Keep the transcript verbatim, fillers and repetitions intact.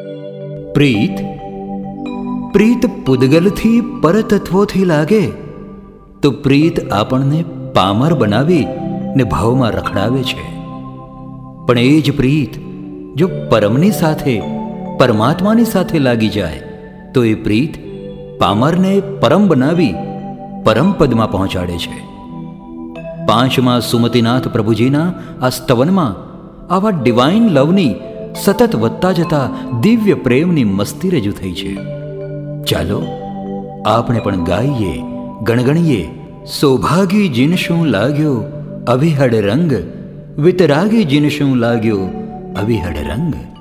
પ્રીત પ્રીત પૂદગલથી પરતત્વોથી લાગે તો પ્રીત આપણને પામર બનાવી ને ભાવમાં રખડાવે છે. પણ એ જ પ્રીત જો પરમની સાથે, પરમાત્માની સાથે લાગી જાય તો એ પ્રીત પામરને પરમ બનાવી પરમપદમાં પહોંચાડે છે. પાંચમા સુમતિનાથ પ્રભુજીના આ સ્તવનમાં આવા ડિવાઇન લવની સતત વધતા જતા દિવ્ય પ્રેમની મસ્તી રજૂ થઈ છે. ચાલો આપણે પણ ગાઈએ, ગણગણીએ. સૌભાગી જીન શું લાગ્યો અવિહડ રંગ, વિતરાગી જીન શું લાગ્યો અવિહડ રંગ.